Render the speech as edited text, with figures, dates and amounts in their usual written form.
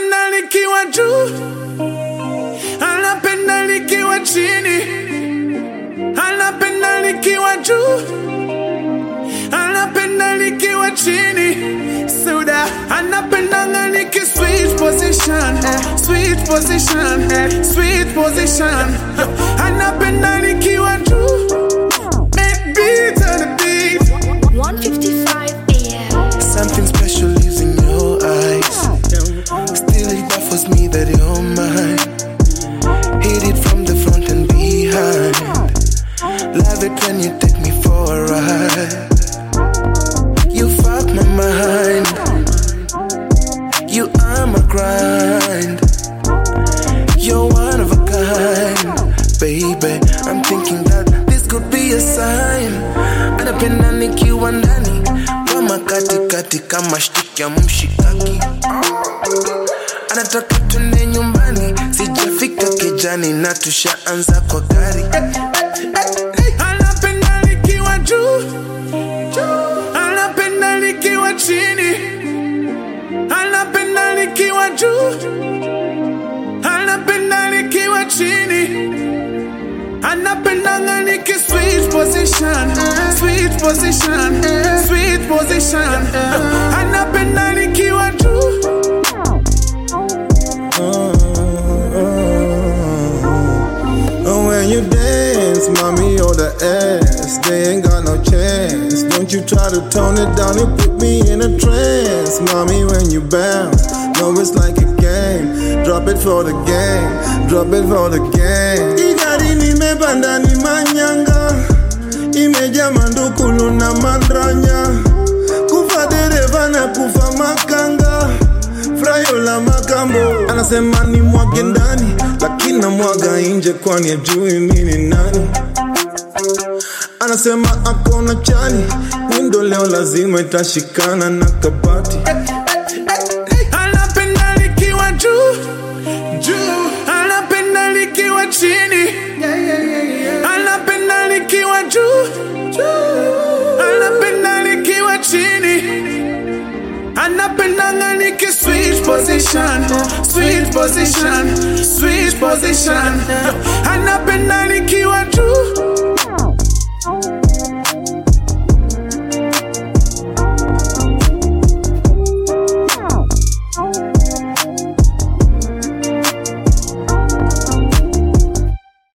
Anapenda nikiwa juu, anapenda nikiwa chini, anapenda nikiwa juu, anapenda nikiwa chini. Suda anapenda niki sweet position, sweet position, sweet position. Anapenda nikiwa juu, make beat on the beat. 1:55 AM. Something special lives in your eyes. Still it baffles me that you're mine. Hit it from the front and behind. Love it when you take me for a ride. You fuck my mind. You are my grind. You're one of a kind, baby. I'm thinking that this could be a sign. Anapenda nikiwa ndani kama katikati kama shtika mshikaki. Anataka twende nyumbani, sijafika kijani na tushaanza kwa gari. Anapenda nikiwa juu, anapenda nikiwa chini, anapenda nikiwa juu, anapenda nikiwa chini. Anapenda niki sweet position, sweet position, sweet position. Anapenda nikiwa juu. When you dance, mommy, or the ass, they ain't got no chance. Don't you try to tone it down and put me in a trance. Mommy, when you bounce, know it's like a game. Drop it for the game, drop it for the game. Igari nimebanda ni manyanga, imeja mandukulu na mandranya. Kufa dereva na kufa makanga, frayo la makambo. Anasema ni mwage ndani, lakini na mwaga inje kwani ajui mimi nani. Anasema akona chani, windo leo lazima itashikana na kabati. Anapenda nikiwa juu, juu, anapenda nikiwa chini, anapenda nikiwa juu, anapenda nikiwa chini. Anapenda niki sweet position, sweet position, sweet position. Anapenda nikiwa juu,